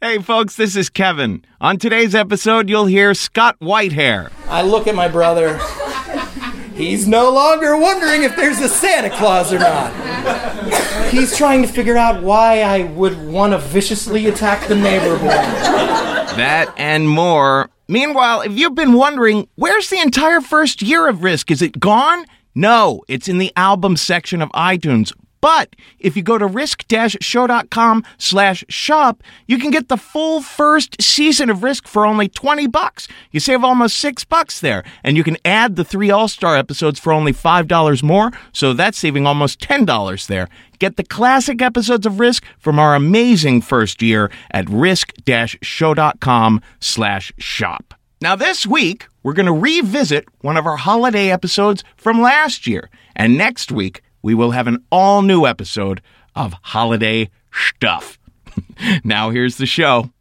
Hey folks, this is Kevin. On today's episode, you'll hear Scott Whitehair. I look at my brother. He's no longer wondering if there's a Santa Claus or not. He's trying to figure out why I would want to viciously attack the neighbor boy. That and more. Meanwhile, if you've been wondering, where's the entire first year of Risk? Is it gone? No, it's in the album section of iTunes. But if you go to risk-show.com/shop, you can get the full first season of Risk for only $20. You save almost $6 there. And you can add the 3 All-Star episodes for only $5 more, so that's saving almost $10 there. Get the classic episodes of Risk from our amazing first year at risk-show.com/shop. Now this week, we're going to revisit one of our holiday episodes from last year. And next week, we will have an all-new episode of Holiday Stuff. Now here's the show.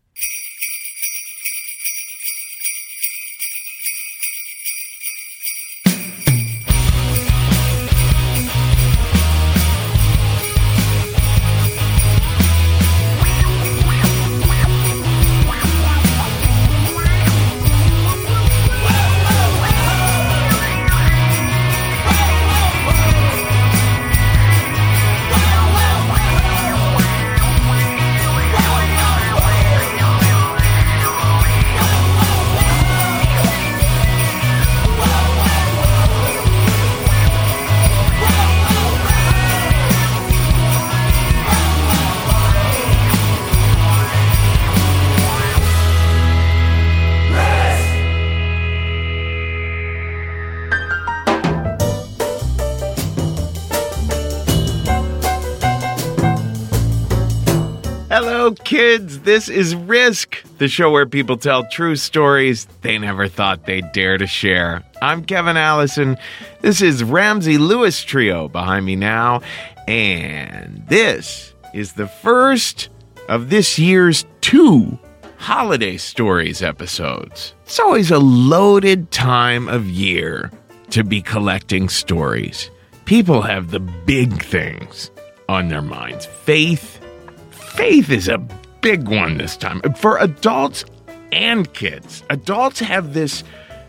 Hello, kids. This is Risk, the show where people tell true stories they never thought they'd dare to share. I'm Kevin Allison. This is Ramsey Lewis Trio behind me now. And this is the first of this year's 2 Holiday Stories episodes. It's always a loaded time of year to be collecting stories. People have the big things on their minds. Faith is a big one this time. For adults and kids. Adults have this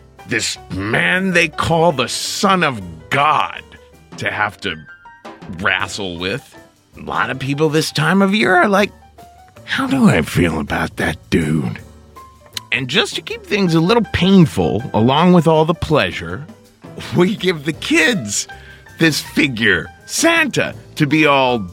man they call the Son of God to have to wrestle with. A lot of people this time of year are like, how do I feel about that dude? And just to keep things a little painful, along with all the pleasure, we give the kids this figure, Santa, to be all,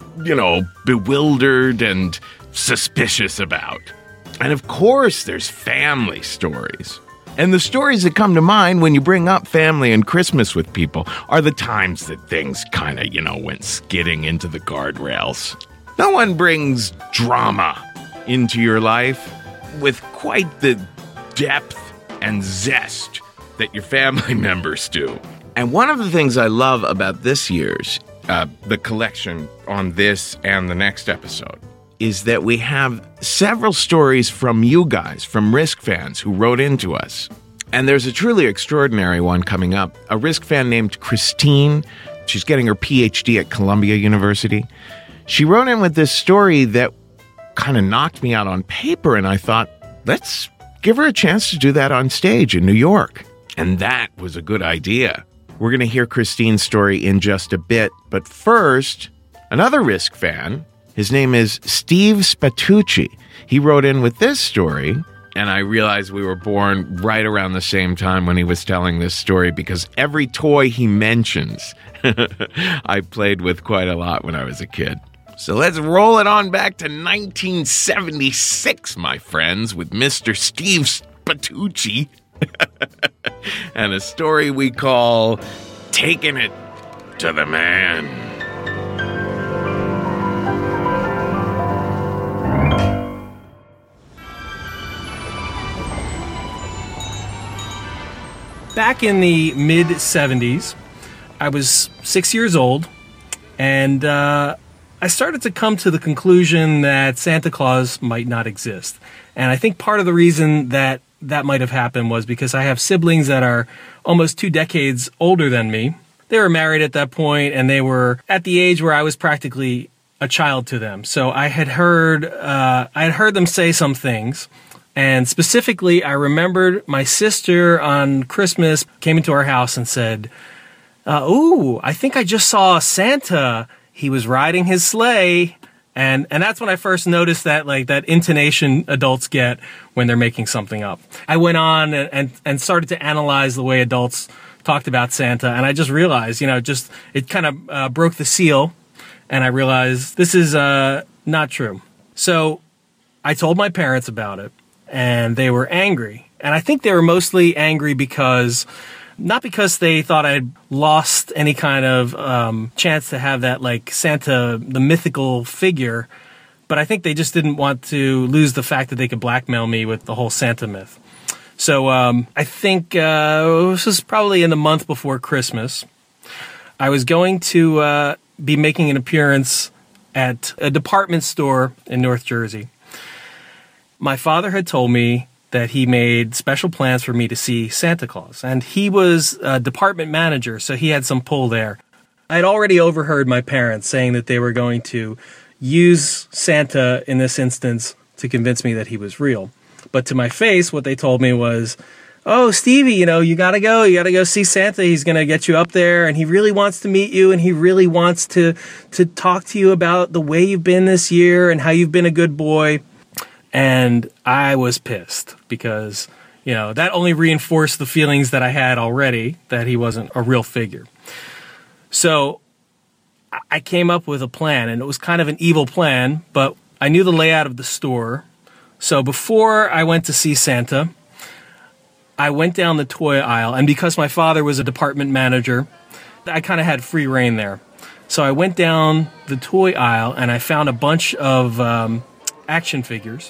bewildered and suspicious about. And of course, there's family stories. And the stories that come to mind when you bring up family and Christmas with people are the times that things kind of, went skidding into the guardrails. No one brings drama into your life with quite the depth and zest that your family members do. And one of the things I love about this year's the collection on this and the next episode is that we have several stories from you guys, from Risk fans who wrote into us. And there's a truly extraordinary one coming up. A Risk fan named Christine. She's getting her PhD at Columbia University. She wrote in with this story that kind of knocked me out on paper, and I thought, let's give her a chance to do that on stage in New York. And that was a good idea. We're going to hear Christine's story in just a bit, but first, another Risk fan. His name is Steve Spatucci. He wrote in with this story, and I realized we were born right around the same time when he was telling this story because every toy he mentions, I played with quite a lot when I was a kid. So let's roll it on back to 1976, my friends, with Mr. Steve Spatucci. And a story we call Taking It to the Man. Back in the mid-'70s, I was 6 years old, and I started to come to the conclusion that Santa Claus might not exist. And I think part of the reason that might have happened was because I have siblings that are almost 2 decades older than me. They were married at that point, and they were at the age where I was practically a child to them. So I had heard them say some things. And specifically, I remembered my sister on Christmas came into our house and said, ooh, I think I just saw Santa. He was riding his sleigh. And that's when I first noticed that, like, that intonation adults get when they're making something up. I went on and started to analyze the way adults talked about Santa. And I just realized, it kind of broke the seal. And I realized this is not true. So I told my parents about it. And they were angry. And I think they were mostly angry not because they thought I'd lost any kind of chance to have that, like, Santa, the mythical figure, but I think they just didn't want to lose the fact that they could blackmail me with the whole Santa myth. So I think this was probably in the month before Christmas. I was going to be making an appearance at a department store in North Jersey. My father had told me that he made special plans for me to see Santa Claus, and he was a department manager, so he had some pull there. I had already overheard my parents saying that they were going to use Santa in this instance to convince me that he was real. But to my face, what they told me was, oh, Stevie, you gotta go see Santa. He's gonna get you up there, and he really wants to meet you, and he really wants to talk to you about the way you've been this year and how you've been a good boy. And I was pissed because, that only reinforced the feelings that I had already that he wasn't a real figure. So I came up with a plan, and it was kind of an evil plan, but I knew the layout of the store. So before I went to see Santa, I went down the toy aisle, and because my father was a department manager, I kind of had free reign there. So I went down the toy aisle, and I found a bunch of action figures.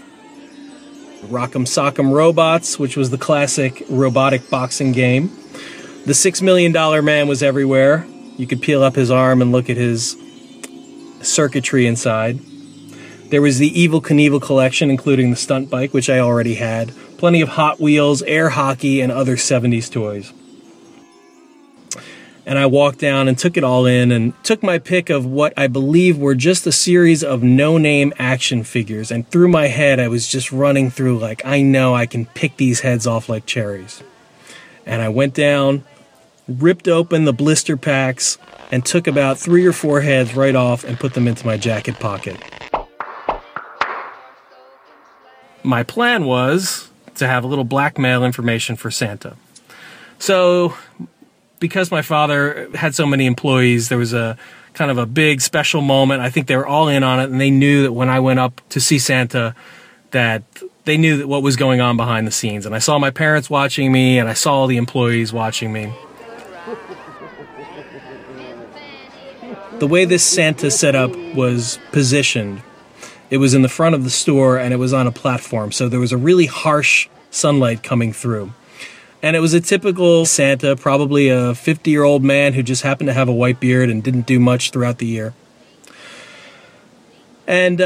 Rock'em Sock'em Robots, which was the classic robotic boxing game. The $6 Million Man was everywhere. You could peel up his arm and look at his circuitry inside. There was the Evel Knievel collection, including the stunt bike, which I already had. Plenty of Hot Wheels, air hockey, and other 70s toys. And I walked down and took it all in and took my pick of what I believe were just a series of no-name action figures. And through my head, I was just running through like, I know I can pick these heads off like cherries. And I went down, ripped open the blister packs, and took about 3 or 4 heads right off and put them into my jacket pocket. My plan was to have a little blackmail information for Santa. So because my father had so many employees, there was a kind of a big special moment. I think they were all in on it, and they knew that when I went up to see Santa, that they knew that what was going on behind the scenes. And I saw my parents watching me, and I saw all the employees watching me. The way this Santa setup was positioned, it was in the front of the store, and it was on a platform, so there was a really harsh sunlight coming through. And it was a typical Santa, probably a 50-year-old man who just happened to have a white beard and didn't do much throughout the year. And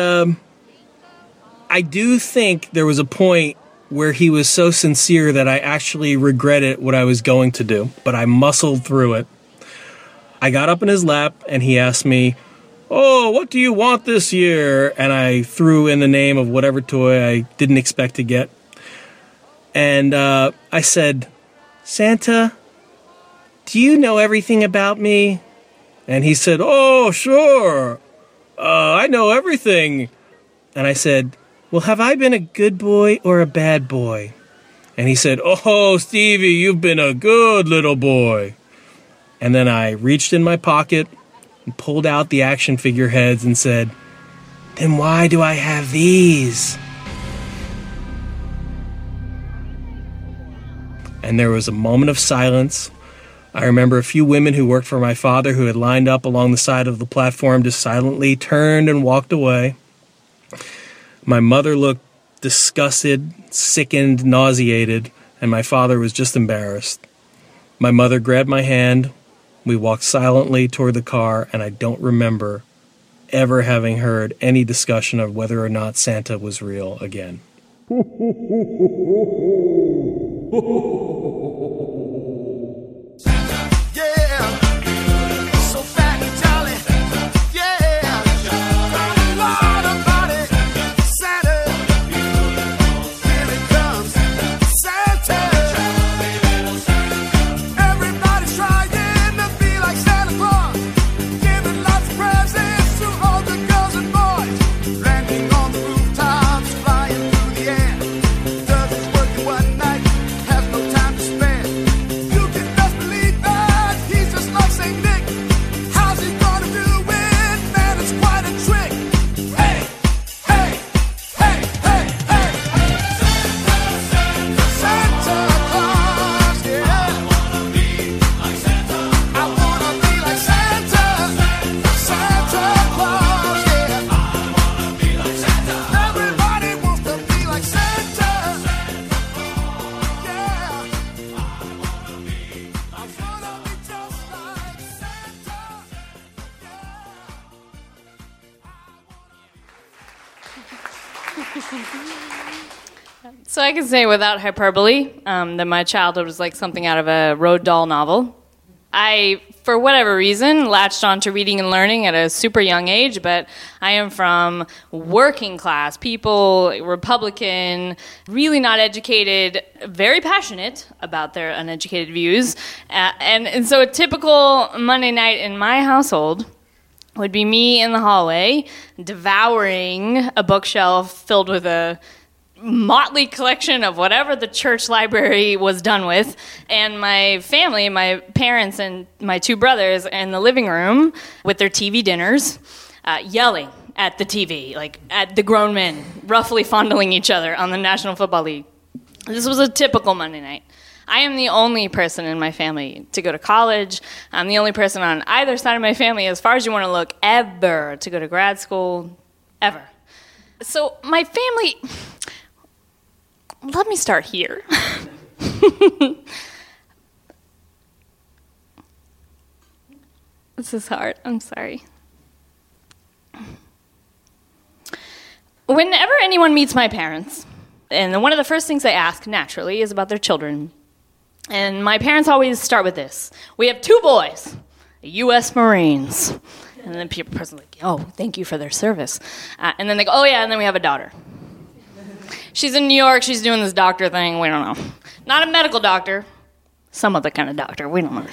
I do think there was a point where he was so sincere that I actually regretted what I was going to do, but I muscled through it. I got up in his lap, and he asked me, "Oh, what do you want this year?" And I threw in the name of whatever toy I didn't expect to get. And I said, "Santa, do you know everything about me?" And he said, "Oh, sure. I know everything." And I said, "Well, have I been a good boy or a bad boy?" And he said, "Oh, Stevie, you've been a good little boy." And then I reached in my pocket and pulled out the action figure heads and said, "Then why do I have these?" And there was a moment of silence. I remember a few women who worked for my father who had lined up along the side of the platform just silently turned and walked away. My mother looked disgusted, sickened, nauseated, and my father was just embarrassed. My mother grabbed my hand. We walked silently toward the car, and I don't remember ever having heard any discussion of whether or not Santa was real again. Yeah, so fat and jolly. Yeah, So I can say without hyperbole that my childhood was like something out of a Roald Dahl novel. I, for whatever reason, latched on to reading and learning at a super young age, but I am from working class people, Republican, really not educated, very passionate about their uneducated views. And so a typical Monday night in my household would be me in the hallway devouring a bookshelf filled with a motley collection of whatever the church library was done with, and my family, my parents and my two brothers in the living room with their TV dinners, yelling at the TV, like at the grown men, roughly fondling each other on the National Football League. This was a typical Monday night. I am the only person in my family to go to college. I'm the only person on either side of my family, as far as you want to look, ever to go to grad school, ever. So my family... Let me start here. This is hard. I'm sorry. Whenever anyone meets my parents, and one of the first things they ask, naturally, is about their children. And my parents always start with this. We have two boys, U.S. Marines. And then the person's like, oh, thank you for their service. And then they go, oh, yeah, and then we have a daughter. She's in New York. She's doing this doctor thing. We don't know. Not a medical doctor. Some other kind of doctor. We don't know.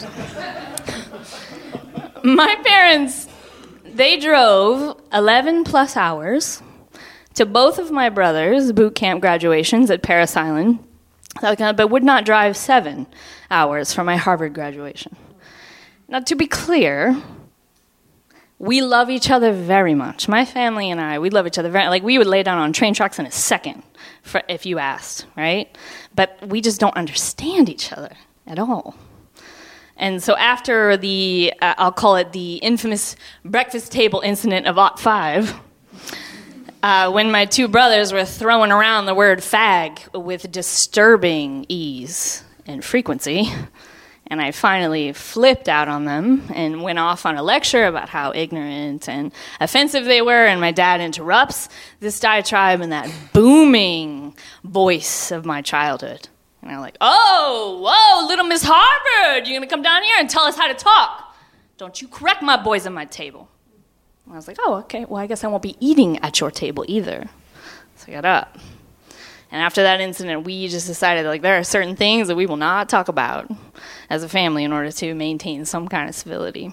My parents, they drove 11 plus hours to both of my brothers' boot camp graduations at Parris Island, but would not drive 7 hours for my Harvard graduation. Now, to be clear, we love each other very much. My family and I, we love each other very much. Like, we would lay down on train tracks in a second if you asked, right? But we just don't understand each other at all. And so after the, I'll call it the infamous breakfast table incident of '05, when my two brothers were throwing around the word fag with disturbing ease and frequency, and I finally flipped out on them and went off on a lecture about how ignorant and offensive they were, and my dad interrupts this diatribe in that booming voice of my childhood. And I'm like, oh, whoa, little Miss Harvard, you're going to come down here and tell us how to talk. Don't you correct my boys at my table. And I was like, oh, okay, well, I guess I won't be eating at your table either. So I got up. And after that incident, we just decided, like, there are certain things that we will not talk about as a family in order to maintain some kind of civility.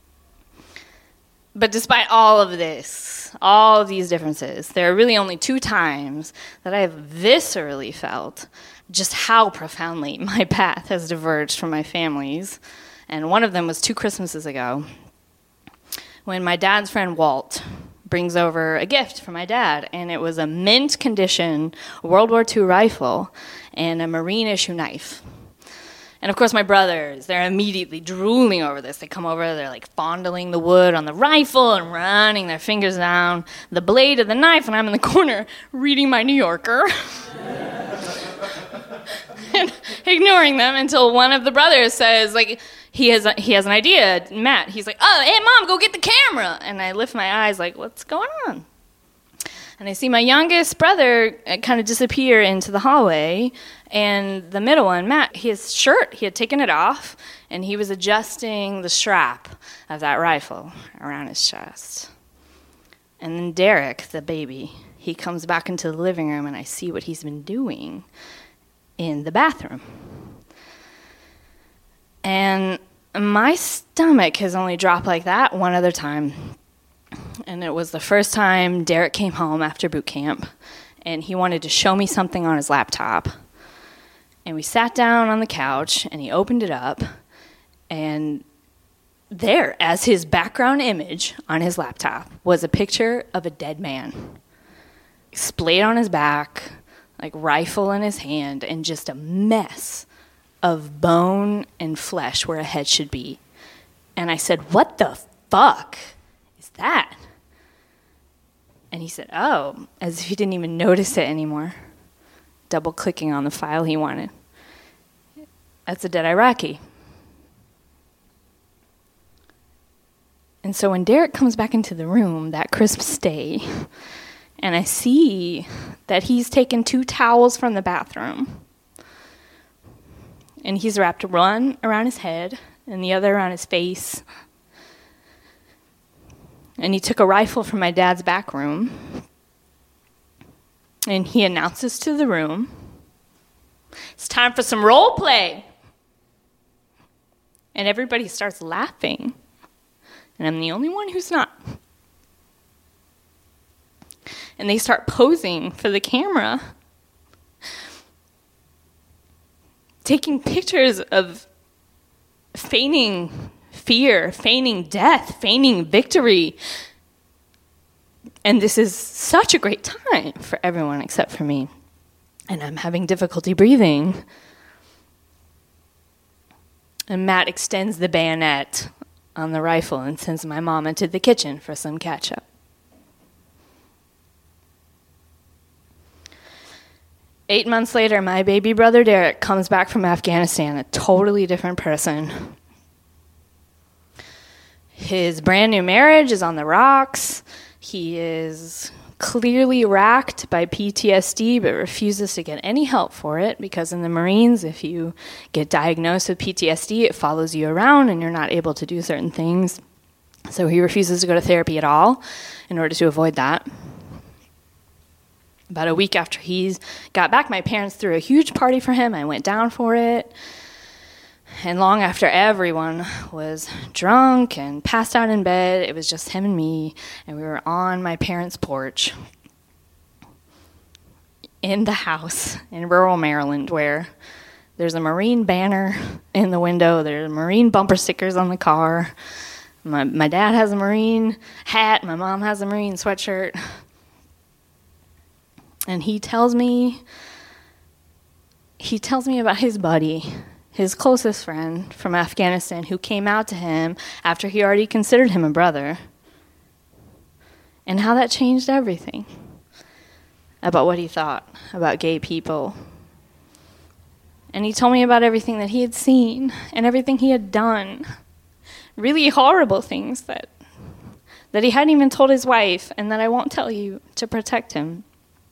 But despite all of this, all of these differences, there are really only 2 times that I have viscerally felt just how profoundly my path has diverged from my family's. And one of them was 2 Christmases ago, when my dad's friend Walt brings over a gift for my dad, and it was a mint condition World War II rifle and a Marine issue knife. And of course my brothers, they're immediately drooling over this. They come over, they're like fondling the wood on the rifle and running their fingers down the blade of the knife, and I'm in the corner reading my New Yorker. And ignoring them until one of the brothers says, like, he has an idea, Matt. He's like, oh, hey, Mom, go get the camera. And I lift my eyes like, what's going on? And I see my youngest brother kind of disappear into the hallway, and the middle one, Matt, his shirt, he had taken it off, and he was adjusting the strap of that rifle around his chest. And then Derek, the baby, he comes back into the living room, and I see what he's been doing in the bathroom. And my stomach has only dropped like that one other time. And it was the first time Derek came home after boot camp, and he wanted to show me something on his laptop. And we sat down on the couch, and he opened it up, and there, as his background image on his laptop, was a picture of a dead man, splayed on his back, like rifle in his hand, and just a mess of bone and flesh where a head should be. And I said, what the fuck is that? And he said, oh, as if he didn't even notice it anymore, double-clicking on the file he wanted. That's a dead Iraqi. And so when Derek comes back into the room that Christmas day, and I see that he's taken 2 towels from the bathroom, and he's wrapped one around his head and the other around his face. And he took a rifle from my dad's back room, and he announces to the room, "It's time for some role play." And everybody starts laughing, and I'm the only one who's not. And they start posing for the camera, taking pictures of feigning fear, feigning death, feigning victory. And this is such a great time for everyone except for me. And I'm having difficulty breathing. And Matt extends the bayonet on the rifle and sends my mom into the kitchen for some ketchup. Eight months later, my baby brother Derek comes back from Afghanistan, a totally different person. His brand new marriage is on the rocks. He is clearly racked by PTSD, but refuses to get any help for it, because in the Marines, if you get diagnosed with PTSD, it follows you around and you're not able to do certain things. So he refuses to go to therapy at all in order to avoid that. About a week after he got back, my parents threw a huge party for him. I went down for it. And long after everyone was drunk and passed out in bed, it was just him and me, and we were on my parents' porch in the house in rural Maryland, where there's a Marine banner in the window, there's Marine bumper stickers on the car. My dad has a Marine hat, my mom has a Marine sweatshirt. And he tells me about his buddy, his closest friend from Afghanistan, who came out to him after he already considered him a brother, and how that changed everything about what he thought about gay people. And he told me about everything that he had seen and everything he had done, really horrible things that he hadn't even told his wife, and that I won't tell you, to protect him.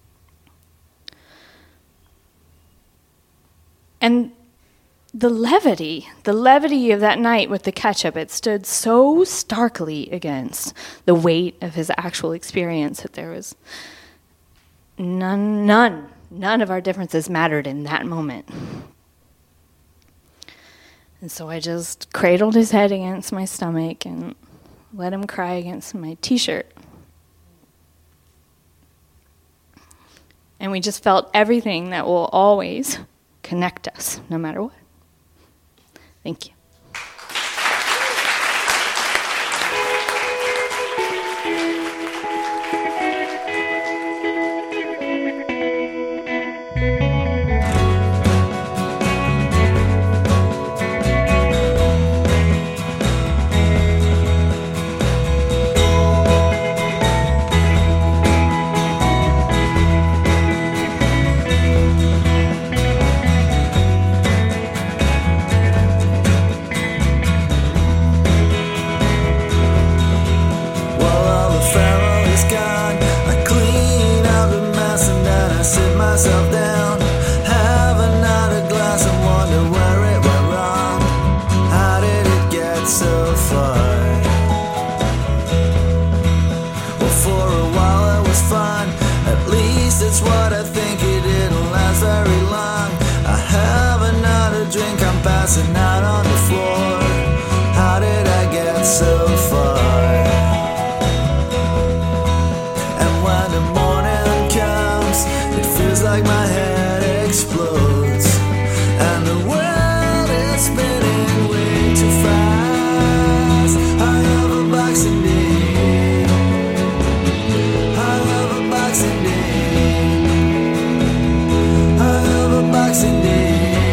And the levity of that night with the ketchup, it stood so starkly against the weight of his actual experience that there was none of our differences mattered in that moment. And so I just cradled his head against my stomach and let him cry against my t-shirt. And we just felt everything that will always connect us, no matter what. Thank you. Passing out on the floor. How did I get so far? And when the morning comes, it feels like my head explodes, and the world is spinning way too fast. I have a boxing day. I have a boxing day. I have a boxing day.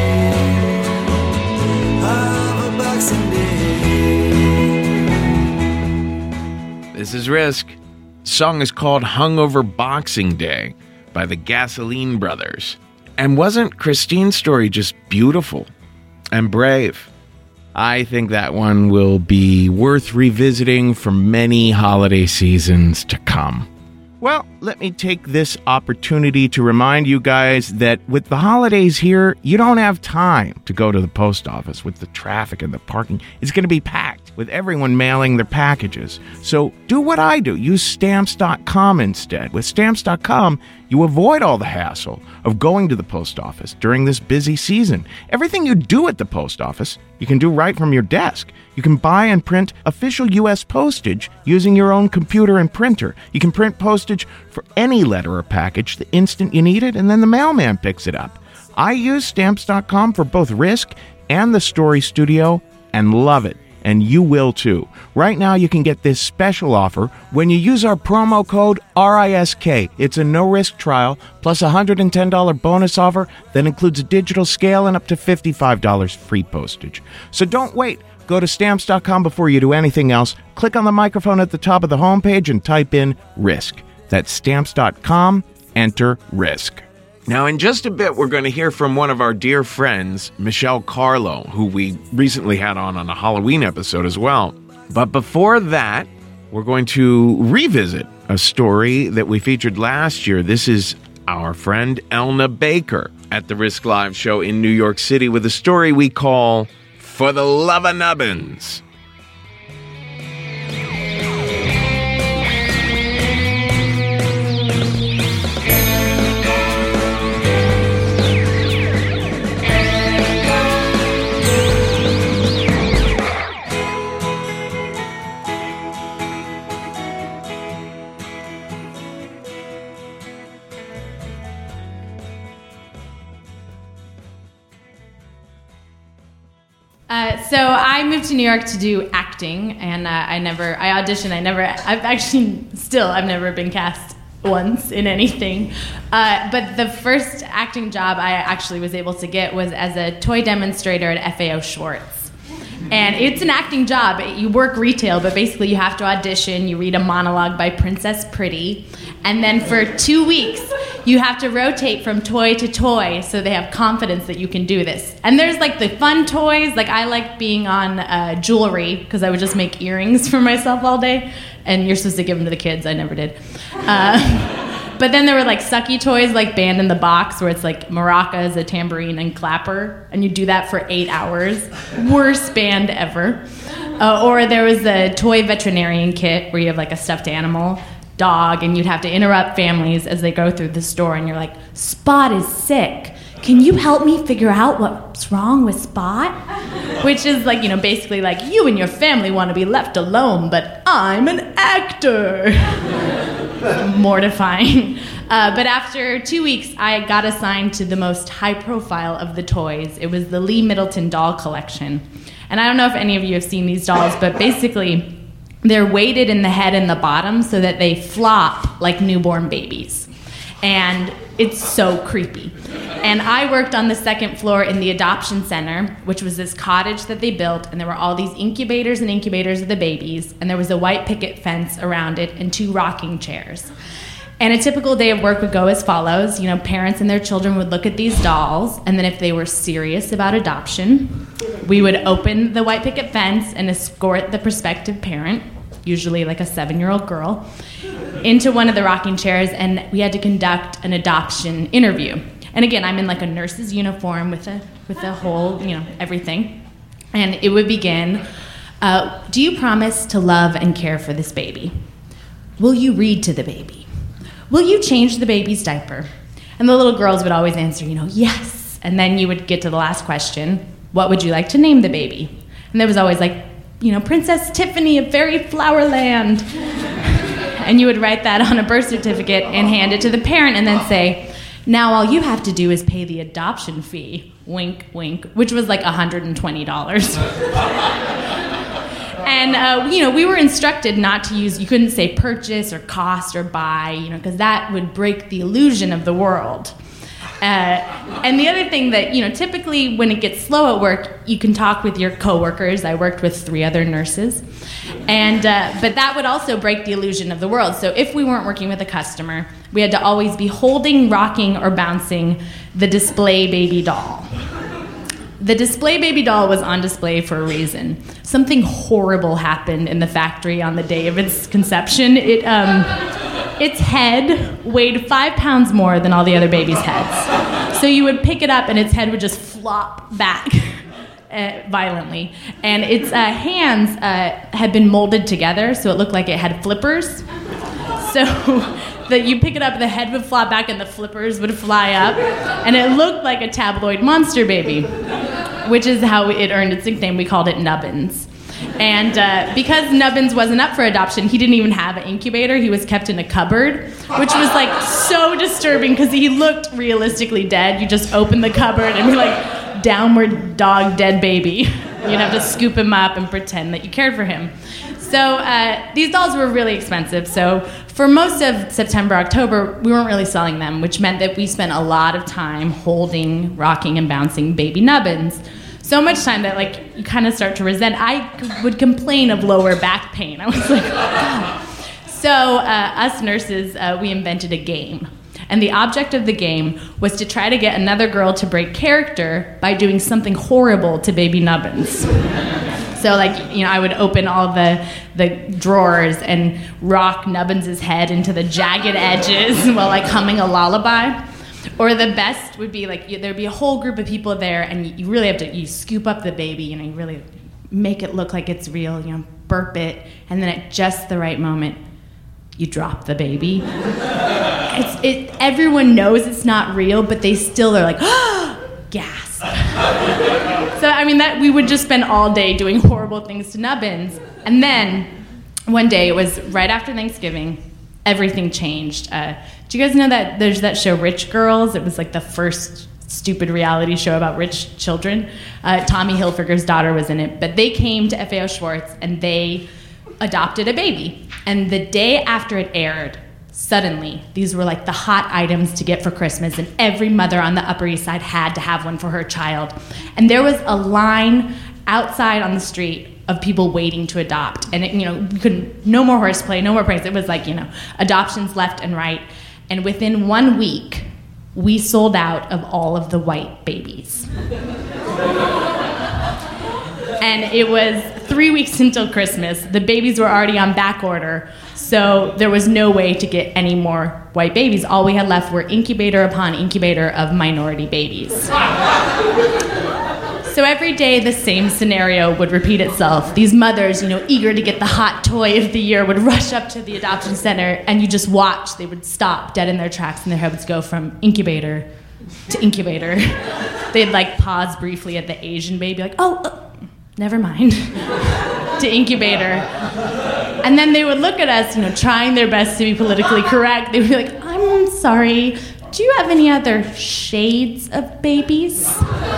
This is Risk. The song is called Hungover Boxing Day by the Gasoline Brothers. And wasn't Christine's story just beautiful and brave? I think that one will be worth revisiting for many holiday seasons to come. Well, let me take this opportunity to remind you guys that with the holidays here, you don't have time to go to the post office with the traffic and the parking. It's going to be packed with everyone mailing their packages. So do what I do. Use Stamps.com instead. With Stamps.com, you avoid all the hassle of going to the post office during this busy season. Everything you do at the post office, you can do right from your desk. You can buy and print official U.S. postage using your own computer and printer. You can print postage for any letter or package the instant you need it, and then the mailman picks it up. I use Stamps.com for both Risk and the Story Studio and love it. And you will too. Right now you can get this special offer when you use our promo code RISK. It's a no-risk trial plus a $110 bonus offer that includes a digital scale and up to $55 free postage. So don't wait. Go to Stamps.com before you do anything else. Click on the microphone at the top of the homepage and type in RISK. That's Stamps.com. Enter RISK. Now, in just a bit, we're going to hear from one of our dear friends, Michelle Carlo, who we recently had on a Halloween episode as well. But before that, we're going to revisit a story that we featured last year. This is our friend Elna Baker at the Risk Live show in New York City with a story we call For the Love of Nubbins. So I moved to New York to do acting, and I auditioned. I've never been cast once in anything. But the first acting job I actually was able to get was as a toy demonstrator at FAO Schwartz. And it's an acting job. You work retail, but basically you have to audition. You read a monologue by Princess Pretty. And then for 2 weeks, you have to rotate from toy to toy so they have confidence that you can do this. And there's like the fun toys. Like I like being on jewelry because I would just make earrings for myself all day. And you're supposed to give them to the kids. I never did. But then there were like sucky toys like Band in the Box where it's like maracas, a tambourine, and clapper. And you do that for 8 hours. Worst band ever. Or there was a toy veterinarian kit where you have like a stuffed animal dog, and you'd have to interrupt families as they go through the store, and you're like, Spot is sick. Can you help me figure out what's wrong with Spot? Which is like, basically like, you and your family want to be left alone, but I'm an actor. Mortifying. But after 2 weeks, I got assigned to the most high profile of the toys. It was the Lee Middleton doll collection. And I don't know if any of you have seen these dolls, but basically, they're weighted in the head and the bottom so that they flop like newborn babies. And it's so creepy. And I worked on the second floor in the adoption center, which was this cottage that they built, and there were all these incubators and incubators of the babies, and there was a white picket fence around it and 2 rocking chairs. And a typical day of work would go as follows. Parents and their children would look at these dolls, and then if they were serious about adoption, we would open the white picket fence and escort the prospective parent, usually like a 7-year-old girl, into one of the rocking chairs, and we had to conduct an adoption interview. And again, I'm in like a nurse's uniform with a whole, everything. And it would begin, do you promise to love and care for this baby? Will you read to the baby? Will you change the baby's diaper? And the little girls would always answer, yes. And then you would get to the last question, what would you like to name the baby? And there was always like, Princess Tiffany of Fairy Flowerland. And you would write that on a birth certificate and hand it to the parent and then say, now all you have to do is pay the adoption fee, wink, wink, which was like $120. And, we were instructed not to use, you couldn't say purchase or cost or buy, because that would break the illusion of the world. And the other thing that, typically when it gets slow at work, you can talk with your coworkers. I worked with 3 other nurses. And but that would also break the illusion of the world. So if we weren't working with a customer, we had to always be holding, rocking, or bouncing the display baby doll. The display baby doll was on display for a reason. Something horrible happened in the factory on the day of its conception. its head weighed 5 pounds more than all the other babies' heads. So you would pick it up and its head would just flop back violently. And its hands had been molded together, so it looked like it had flippers. So that you pick it up, the head would flop back and the flippers would fly up. And it looked like a tabloid monster baby, which is how it earned its nickname. We called it Nubbins. And because Nubbins wasn't up for adoption, he didn't even have an incubator. He was kept in a cupboard, which was like so disturbing because he looked realistically dead. You just open the cupboard and be like, downward dog, dead baby. You'd have to scoop him up and pretend that you cared for him. So these dolls were really expensive. So for most of September, October, we weren't really selling them, which meant that we spent a lot of time holding, rocking, and bouncing baby Nubbins. So much time that like you kind of start to resent. I would complain of lower back pain. I was like, oh. So us nurses, we invented a game. And the object of the game was to try to get another girl to break character by doing something horrible to baby Nubbins. So like, you know, I would open all the drawers and rock Nubbins' head into the jagged edges while like humming a lullaby. Or the best would be like, there'd be a whole group of people there and you really have to, you scoop up the baby, you know, you really make it look like it's real, you know, burp it, and then at just the right moment, you drop the baby. Everyone knows it's not real, but they still are like, oh, gasp. So, I mean, that we would just spend all day doing horrible things to Nubbins. And then, one day, it was right after Thanksgiving, everything changed. Do you guys know that there's that show Rich Girls? It was like the first stupid reality show about rich children. Tommy Hilfiger's daughter was in it. But they came to FAO Schwartz and they adopted a baby. And the day after it aired, suddenly, these were like the hot items to get for Christmas, and every mother on the Upper East Side had to have one for her child. And there was a line outside on the street of people waiting to adopt. And it, you know, we couldn't, no more horseplay, no more praise. It was like, you know, adoptions left and right. And within 1 week, we sold out of all of the white babies. And it was 3 weeks until Christmas. The babies were already on back order, so there was no way to get any more white babies. All we had left were incubator upon incubator of minority babies. So every day the same scenario would repeat itself. These mothers, you know, eager to get the hot toy of the year, would rush up to the adoption center, and you just watch. They would stop dead in their tracks, and their heads would go from incubator to incubator. They'd like pause briefly at the Asian baby, like, oh, never mind, to incubator. And then they would look at us, you know, trying their best to be politically correct. They would be like, I'm sorry, do you have any other shades of babies?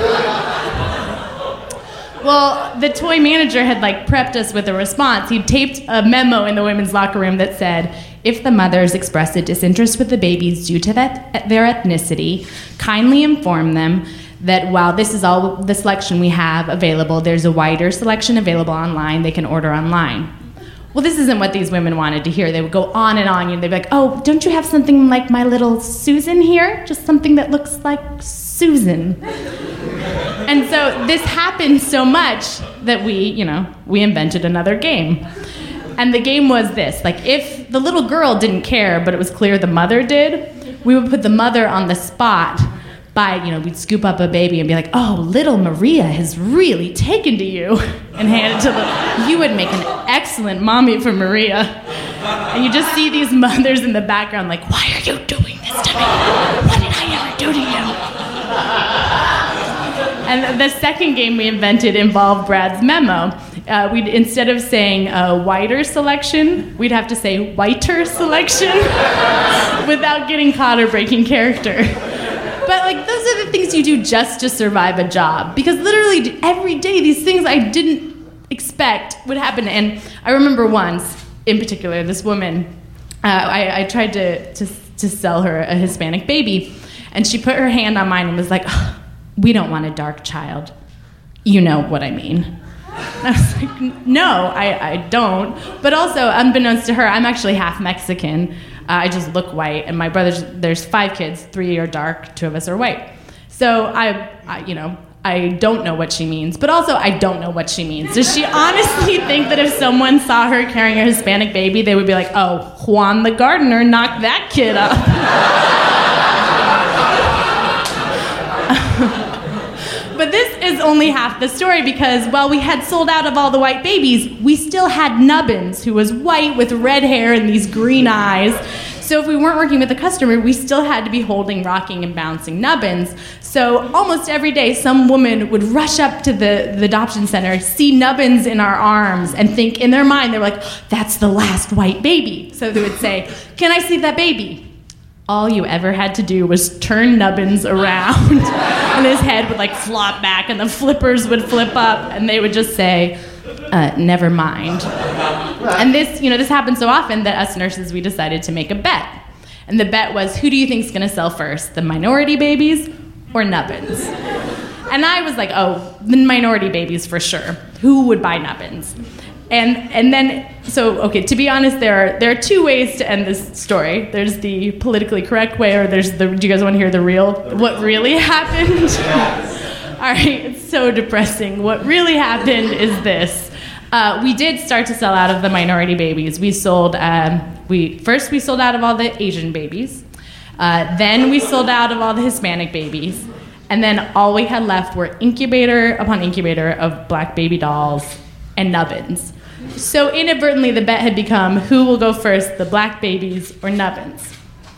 Well, the toy manager had like prepped us with a response. He'd taped a memo in the women's locker room that said, if the mothers express a disinterest with the babies due to their ethnicity, kindly inform them that while this is all the selection we have available, there's a wider selection available online. They can order online. Well, this isn't what these women wanted to hear. They would go on and on, and they'd be like, oh, don't you have something like my little Susan here? Just something that looks like Susan. And so this happened so much that we invented another game. And the game was this, like if the little girl didn't care, but it was clear the mother did, we would put the mother on the spot by, you know, we'd scoop up a baby and be like, oh, little Maria has really taken to you, and hand it to you would make an excellent mommy for Maria. And you just see these mothers in the background like, why are you doing this to me? What did I ever do to you? And the second game we invented involved Brad's memo. We'd, instead of saying whiter selection, we'd have to say whiter selection without getting caught or breaking character. But like those are the things you do just to survive a job. Because literally every day these things I didn't expect would happen. And I remember once, in particular, this woman, I tried to sell her a Hispanic baby. And she put her hand on mine and was like, oh, we don't want a dark child. You know what I mean. And I was like, no, I don't. But also, unbeknownst to her, I'm actually half Mexican. I just look white. And my brothers, there's 5 kids, 3 are dark, 2 of us are white. So I don't know what she means, but also I don't know what she means. Does she honestly think that if someone saw her carrying a Hispanic baby, they would be like, oh, Juan the gardener knocked that kid up? But this is only half the story, because while we had sold out of all the white babies, we still had Nubbins, who was white with red hair and these green eyes. So if we weren't working with a customer, we still had to be holding, rocking, and bouncing Nubbins. So almost every day, some woman would rush up to the adoption center, see Nubbins in our arms, and think in their mind, they were like, that's the last white baby. So they would say, can I see that baby? All you ever had to do was turn Nubbins around, and his head would like flop back, and the flippers would flip up, and they would just say, never mind. And this happened so often that us nurses, we decided to make a bet. And the bet was, who do you think's gonna sell first, the minority babies or Nubbins? And I was like, oh, the minority babies for sure. Who would buy Nubbins? And then, so, okay, to be honest, there are two ways to end this story. There's the politically correct way, or there's do you guys want to hear what really happened? All right, it's so depressing. What really happened is this. We did start to sell out of the minority babies. We sold, first we sold out of all the Asian babies. Then we sold out of all the Hispanic babies. And then all we had left were incubator upon incubator of black baby dolls and Nubbins. So inadvertently, the bet had become, who will go first, the black babies or Nubbins?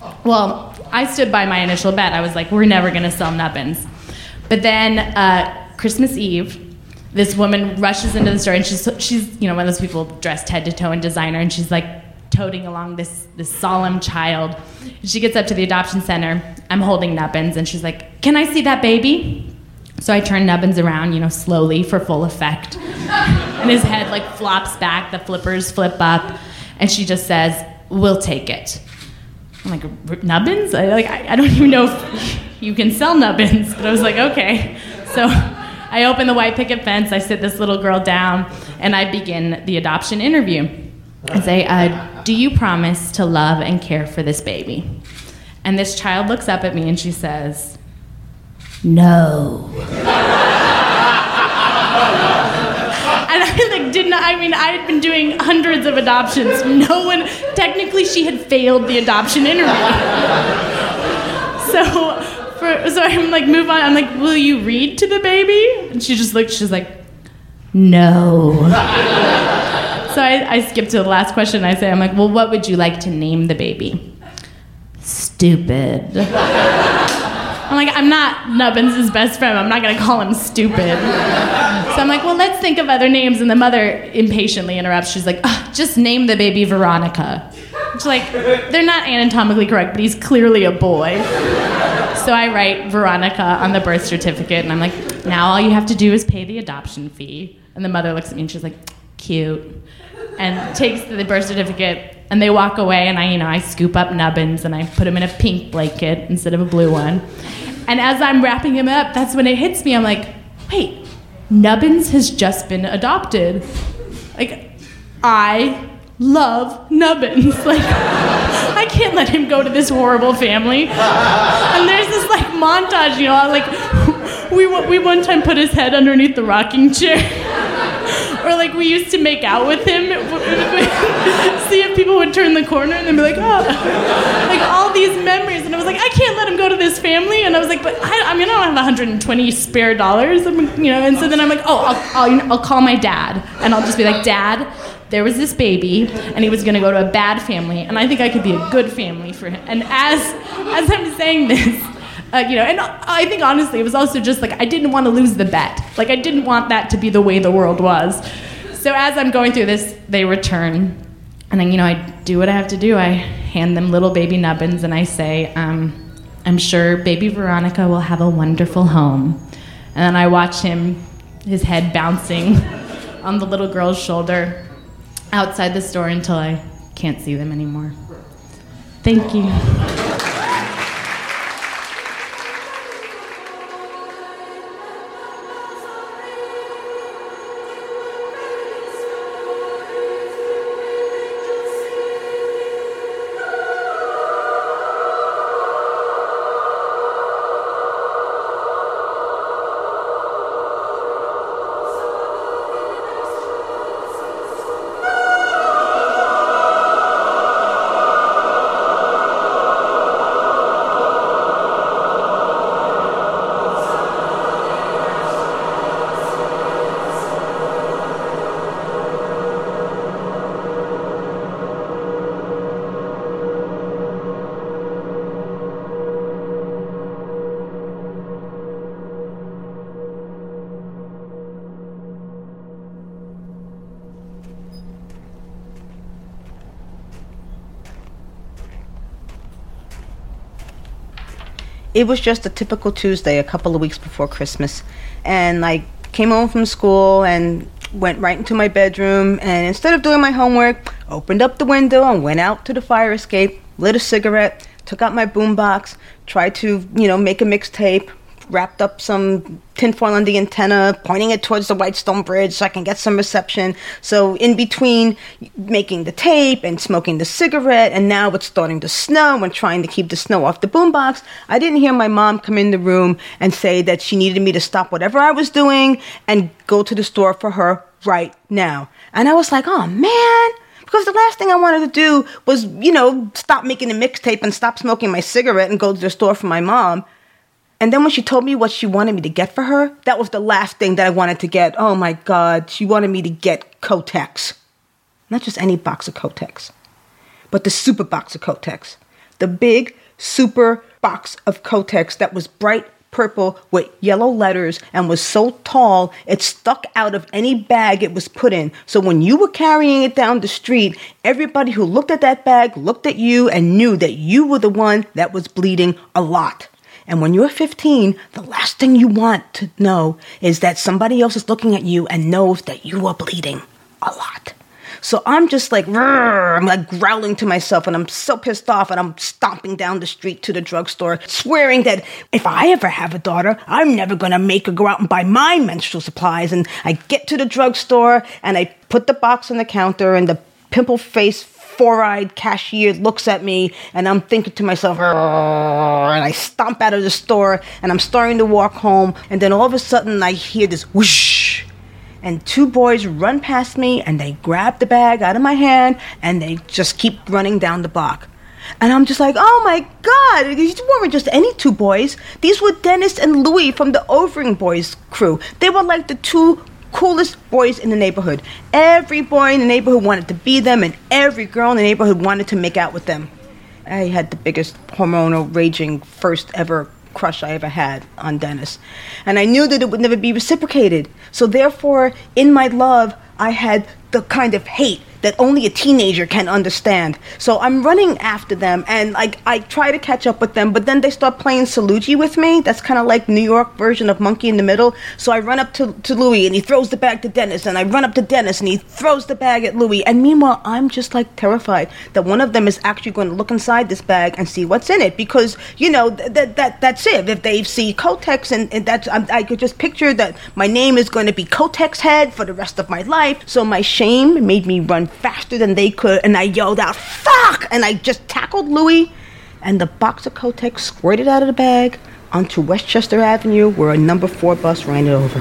Well, I stood by my initial bet. I was like, we're never going to sell Nubbins. But then Christmas Eve, this woman rushes into the store, and she's one of those people dressed head to toe in designer, and she's like toting along this solemn child. She gets up to the adoption center. I'm holding Nubbins, and she's like, can I see that baby? So I turn Nubbins around, slowly for full effect. And his head like flops back, the flippers flip up, and she just says, we'll take it. I'm like, Nubbins? I don't even know if you can sell Nubbins, but I was like, okay. So I open the white picket fence, I sit this little girl down, and I begin the adoption interview. I say, do you promise to love and care for this baby? And this child looks up at me and she says, no. And I had been doing hundreds of adoptions. No one, technically she had failed the adoption interview. So I'm like, move on. I'm like, will you read to the baby? And she's like, no. So I skip to the last question. I'm like, well, what would you like to name the baby? Stupid. I'm like, I'm not Nubbins' best friend. I'm not going to call him stupid. So I'm like, well, let's think of other names. And the mother impatiently interrupts. She's like, just name the baby Veronica. She's like, they're not anatomically correct, but he's clearly a boy. So I write Veronica on the birth certificate. And I'm like, now all you have to do is pay the adoption fee. And the mother looks at me and she's like, cute. And takes the birth certificate. And they walk away, and I scoop up Nubbins, and I put him in a pink blanket instead of a blue one. And as I'm wrapping him up, that's when it hits me. I'm like, wait, Nubbins has just been adopted. Like, I love Nubbins. Like, I can't let him go to this horrible family. And there's this, like, montage, like, we one time put his head underneath the rocking chair. Or like we used to make out with him, see if people would turn the corner and then be like, oh, like all these memories. And I was like, I can't let him go to this family. And I was like, but I don't have 120 spare dollars, And so then I'm like, I'll call my dad, and I'll just be like, Dad, there was this baby, and he was going to go to a bad family, and I think I could be a good family for him. And as I'm saying this. And I think honestly, it was also just like, I didn't want to lose the bet. Like, I didn't want that to be the way the world was. So as I'm going through this, they return. And then, I do what I have to do. I hand them little baby Nubbins, and I say, I'm sure baby Veronica will have a wonderful home. And then I watch his head bouncing on the little girl's shoulder outside the store until I can't see them anymore. Thank you. It was just a typical Tuesday, a couple of weeks before Christmas. And I came home from school and went right into my bedroom, and instead of doing my homework, opened up the window and went out to the fire escape, lit a cigarette, took out my boombox, tried to, make a mixtape, wrapped up some tinfoil on the antenna, pointing it towards the Whitestone Bridge so I can get some reception. So in between making the tape and smoking the cigarette, and now it's starting to snow and trying to keep the snow off the boombox, I didn't hear my mom come in the room and say that she needed me to stop whatever I was doing and go to the store for her right now. And I was like, oh man, because the last thing I wanted to do was, stop making a mixtape and stop smoking my cigarette and go to the store for my mom. And then when she told me what she wanted me to get for her, that was the last thing that I wanted to get. Oh my God, she wanted me to get Kotex. Not just any box of Kotex, but the super box of Kotex. The big super box of Kotex that was bright purple with yellow letters and was so tall it stuck out of any bag it was put in. So when you were carrying it down the street, everybody who looked at that bag looked at you and knew that you were the one that was bleeding a lot. And when you're 15, the last thing you want to know is that somebody else is looking at you and knows that you are bleeding a lot. So I'm just like, I'm like growling to myself, and I'm so pissed off, and I'm stomping down the street to the drugstore, swearing that if I ever have a daughter, I'm never going to make her go out and buy my menstrual supplies. And I get to the drugstore, and I put the box on the counter, and the pimple-faced, four-eyed cashier looks at me, and I'm thinking to myself, and I stomp out of the store, and I'm starting to walk home, and then all of a sudden I hear this whoosh, and two boys run past me, and they grab the bag out of my hand, and they just keep running down the block. And I'm just like, oh my God, these weren't just any two boys. These were Dennis and Louie from the Overing Boys crew. They were like the two coolest boys in the neighborhood. Every boy in the neighborhood wanted to be them, and every girl in the neighborhood wanted to make out with them. I had the biggest hormonal raging first ever crush I ever had on Dennis. And I knew that it would never be reciprocated. So therefore, in my love, I had the kind of hate that only a teenager can understand. So I'm running after them, and I try to catch up with them, but then they start playing Salugi with me. That's kind of like New York version of Monkey in the Middle. So I run up to Louie, and he throws the bag to Dennis, and I run up to Dennis, and he throws the bag at Louie. And meanwhile, I'm just like terrified that one of them is actually going to look inside this bag and see what's in it, because that's it. If they see Kotex, and that's I could just picture that my name is going to be Kotex Head for the rest of my life. So my shame made me run faster than they could, and I yelled out, fuck! And I just tackled Louie, and the box of Kotex squirted out of the bag onto Westchester Avenue, where a number 4 bus ran it over.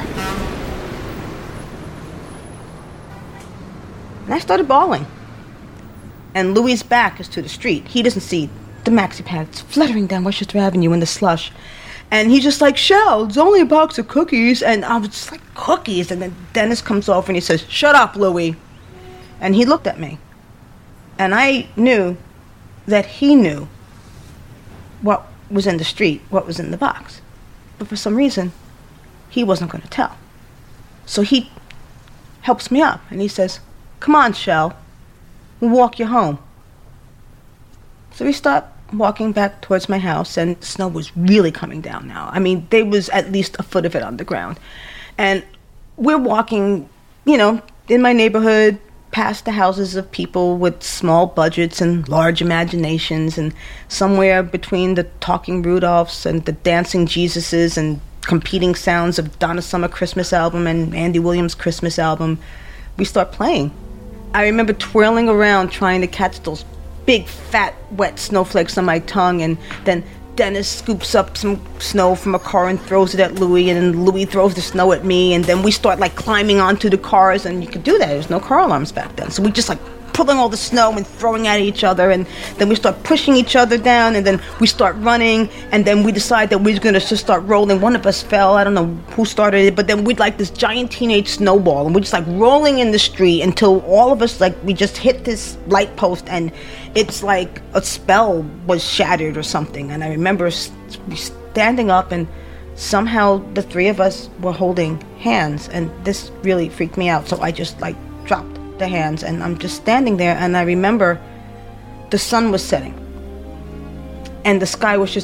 And I started bawling. And Louie's back is to the street. He doesn't see the maxi pads fluttering down Westchester Avenue in the slush. And he's just like, Shell, it's only a box of cookies. And I was just like, cookies? And then Dennis comes over and he says, shut up, Louie. And he looked at me. And I knew that he knew what was in the street, what was in the box. But for some reason, he wasn't going to tell. So he helps me up and he says, come on, Shell, we'll walk you home. So we start walking back towards my house, and the snow was really coming down now. I mean, there was at least a foot of it on the ground. And we're walking, in my neighborhood, past the houses of people with small budgets and large imaginations, and somewhere between the talking Rudolphs and the dancing Jesuses and competing sounds of Donna Summer Christmas album and Andy Williams Christmas album, we start playing. I remember twirling around trying to catch those big, fat, wet snowflakes on my tongue, and then Dennis scoops up some snow from a car and throws it at Louie, and then Louie throws the snow at me, and then we start climbing onto the cars, and you could do that. There's no car alarms back then. So we just pulling all the snow and throwing at each other, and then we start pushing each other down, and then we start running, and then we decide that we're going to just start rolling. One of us fell. I don't know who started it, but then we'd this giant teenage snowball, and we're just rolling in the street until all of us we just hit this light post, and it's like a spell was shattered or something. And I remember standing up, and somehow the three of us were holding hands, and this really freaked me out. So I just dropped the hands, and I'm just standing there, and I remember the sun was setting, and the sky was just this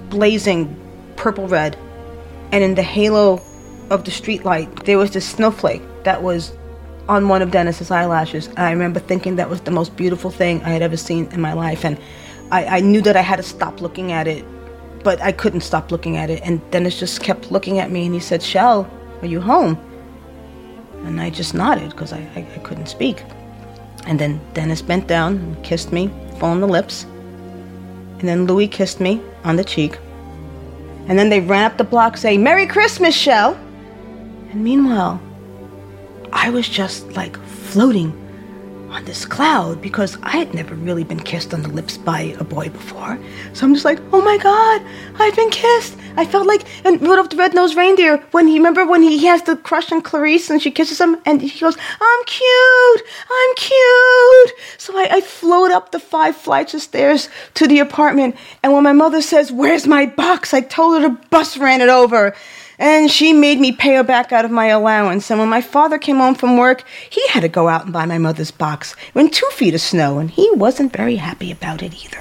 blazing purple red, and in the halo of the streetlight, there was this snowflake that was on one of Dennis's eyelashes. I remember thinking that was the most beautiful thing I had ever seen in my life, and I knew that I had to stop looking at it, but I couldn't stop looking at it. And Dennis just kept looking at me, and he said, "Shell, are you home?" And I just nodded because I couldn't speak. And then Dennis bent down and kissed me full on the lips. And then Louis kissed me on the cheek. And then they ran up the block saying, "Merry Christmas, Shell!" And meanwhile, I was just like floating on this cloud because I had never really been kissed on the lips by a boy before. So I'm just like, oh my God, I've been kissed. I felt like in Rudolph the Red-Nosed Reindeer when he has the crush on Clarice and she kisses him and he goes, I'm cute. So I float up the 5 flights of stairs to the apartment, and when my mother says, "Where's my box?" I told her the bus ran it over. And she made me pay her back out of my allowance. And when my father came home from work, he had to go out and buy my mother's box in 2 feet of snow, and he wasn't very happy about it either.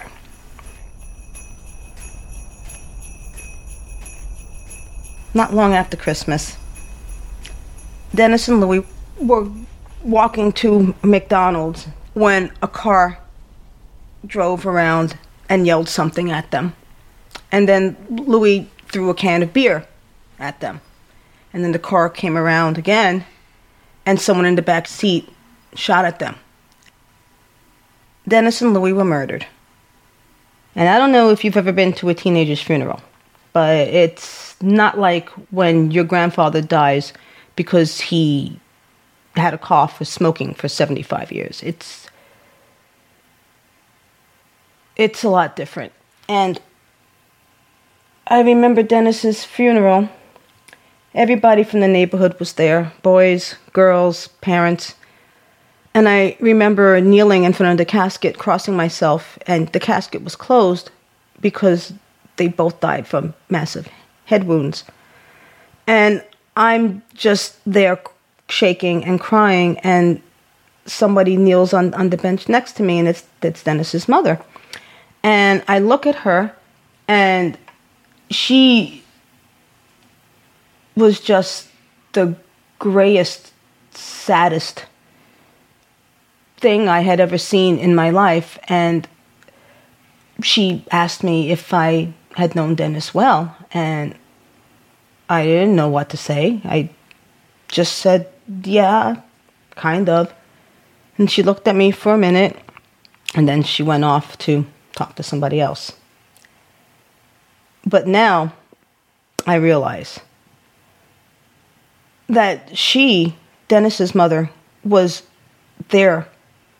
Not long after Christmas, Dennis and Louis were walking to McDonald's when a car drove around and yelled something at them. And then Louis threw a can of beer at them. And then the car came around again, and someone in the back seat shot at them. Dennis and Louis were murdered. And I don't know if you've ever been to a teenager's funeral, but it's not like when your grandfather dies because he had a cough for smoking for 75 years. It's a lot different. And I remember Dennis's funeral. Everybody from the neighborhood was there, boys, girls, parents. And I remember kneeling in front of the casket, crossing myself, and the casket was closed because they both died from massive head wounds. And I'm just there shaking and crying, and somebody kneels on the bench next to me, and it's Dennis's mother. And I look at her, and she was just the grayest, saddest thing I had ever seen in my life. And she asked me if I had known Dennis well, and I didn't know what to say. I just said, yeah, kind of. And she looked at me for a minute, and then she went off to talk to somebody else. But now I realize that she, Dennis's mother, was there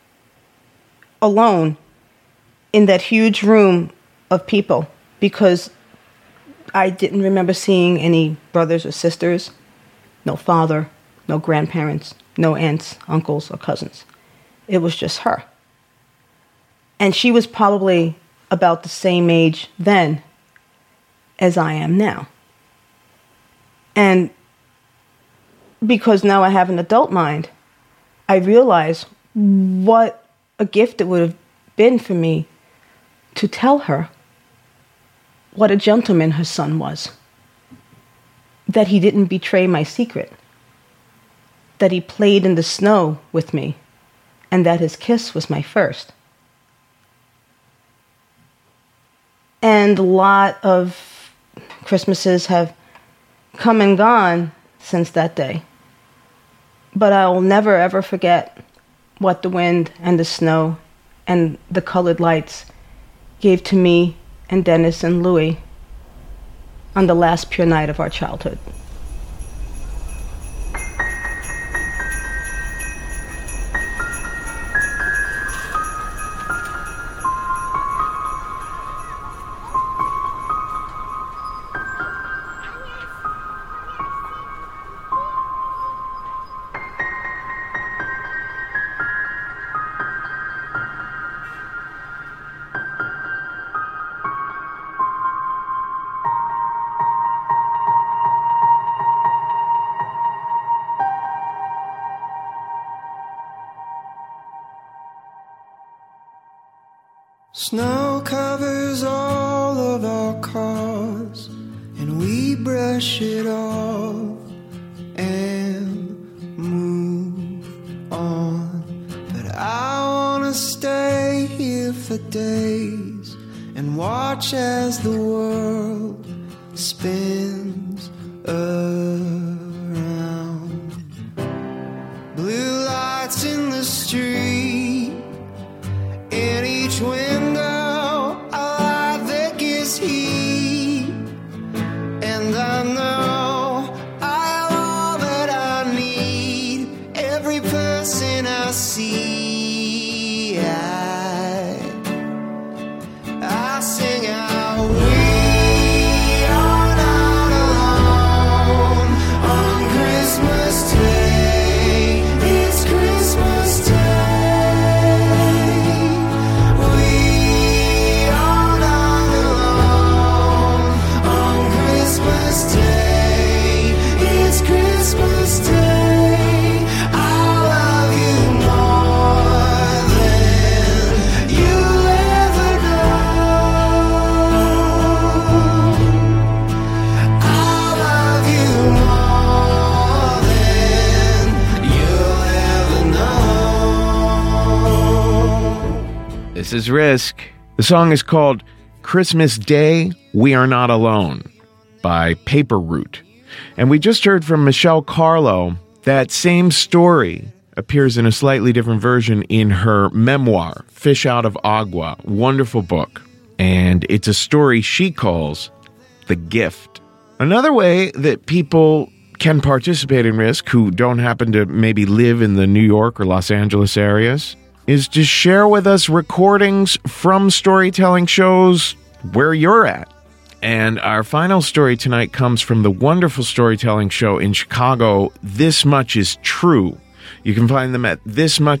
alone in that huge room of people because I didn't remember seeing any brothers or sisters, no father, no grandparents, no aunts, uncles, or cousins. It was just her. And she was probably about the same age then as I am now. And because now I have an adult mind, I realize what a gift it would have been for me to tell her what a gentleman her son was. That he didn't betray my secret. That he played in the snow with me, and that his kiss was my first. And a lot of Christmases have come and gone since that day. But I will never ever forget what the wind and the snow and the colored lights gave to me and Dennis and Louis on the last pure night of our childhood. Snow covers all of our all cause, and we brush it off and move on. But I wanna stay here for days and watch as the world spins around. Blue lights in the street, in each window a light that gives heat. And I know I have all that I need. Every person I see, I sing out, we are not alone on Christmas Day. It's Christmas Day. We are not alone on Christmas Day. It's Christmas Day. I love you more than you'll ever know. I love you more than you'll ever know. This is Risk. The song is called Christmas Day, We Are Not Alone by Paper Route. And we just heard from Michelle Carlo. That same story appears in a slightly different version in her memoir, Fish Out of Agua. Wonderful book. And it's a story she calls The Gift. Another way that people can participate in Risk who don't happen to maybe live in the New York or Los Angeles areas is to share with us recordings from storytelling shows where you're at. And our final story tonight comes from the wonderful storytelling show in Chicago, This Much Is True. You can find them at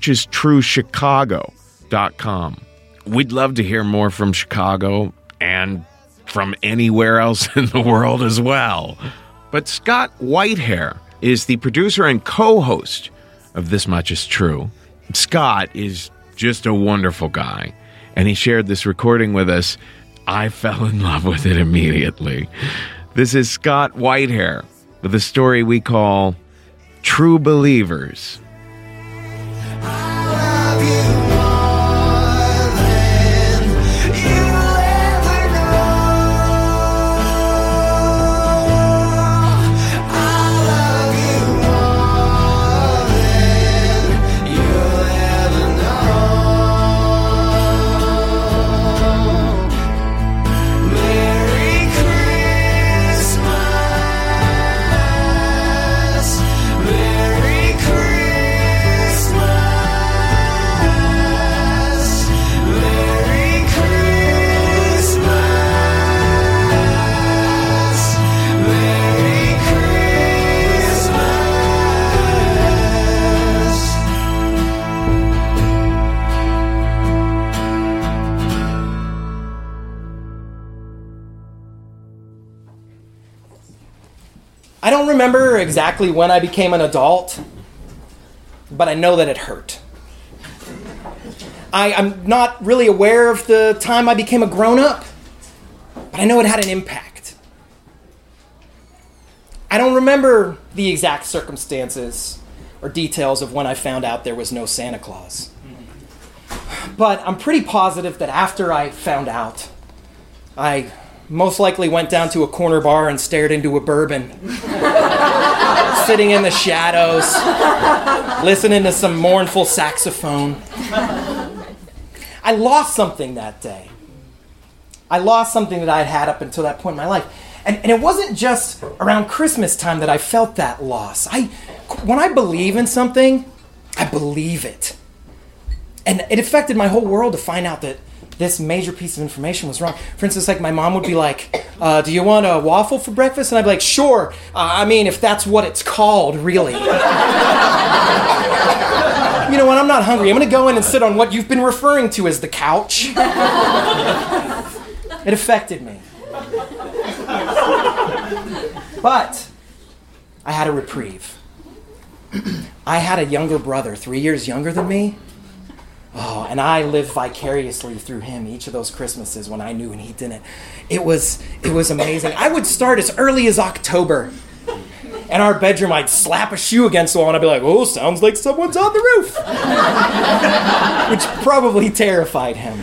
thismuchistruechicago.com. We'd love to hear more from Chicago and from anywhere else in the world as well. But Scott Whitehair is the producer and co-host of This Much Is True. Scott is just a wonderful guy, and he shared this recording with us. I fell in love with it immediately. This is Scott Whitehair with a story we call True Believers. I don't remember exactly when I became an adult, but I know that it hurt. I'm not really aware of the time I became a grown-up, but I know it had an impact. I don't remember the exact circumstances or details of when I found out there was no Santa Claus. But I'm pretty positive that after I found out, I most likely went down to a corner bar and stared into a bourbon, sitting in the shadows, listening to some mournful saxophone. I lost something that day. I lost something that I had had up until that point in my life. And it wasn't just around Christmas time that I felt that loss. When I believe in something, I believe it. And it affected my whole world to find out that this major piece of information was wrong. For instance, like my mom would be like, do you want a waffle for breakfast? And I'd be like, sure. I mean, if that's what it's called, really. You know what? I'm not hungry. I'm going to go in and sit on what you've been referring to as the couch. It affected me. But I had a reprieve. I had a younger brother, 3 years younger than me. Oh, and I lived vicariously through him each of those Christmases when I knew and he didn't. It was amazing. I would start as early as October. In our bedroom, I'd slap a shoe against the wall and I'd be like, oh, sounds like someone's on the roof. Which probably terrified him.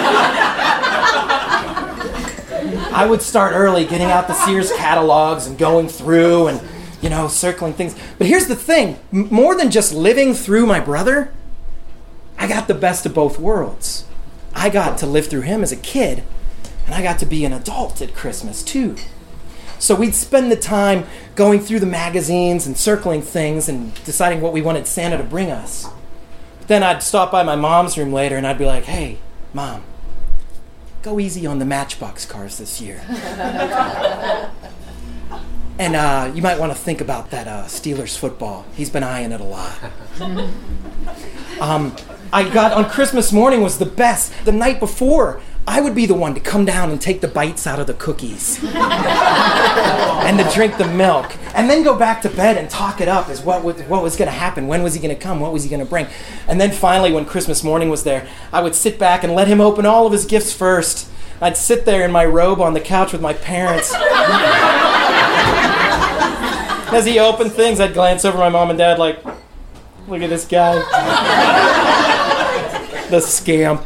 I would start early, getting out the Sears catalogs and going through and, circling things. But here's the thing. More than just living through my brother, I got the best of both worlds. I got to live through him as a kid, and I got to be an adult at Christmas, too. So we'd spend the time going through the magazines and circling things and deciding what we wanted Santa to bring us. Then I'd stop by my mom's room later and I'd be like, hey, Mom, go easy on the Matchbox cars this year. And you might want to think about that Steelers football. He's been eyeing it a lot. On Christmas morning was the best. The night before, I would be the one to come down and take the bites out of the cookies and to drink the milk and then go back to bed and talk it up as what was going to happen, when was he going to come, what was he going to bring. And then finally, when Christmas morning was there, I would sit back and let him open all of his gifts first. I'd sit there in my robe on the couch with my parents. As he opened things, I'd glance over my mom and dad like, look at this guy. The scamp.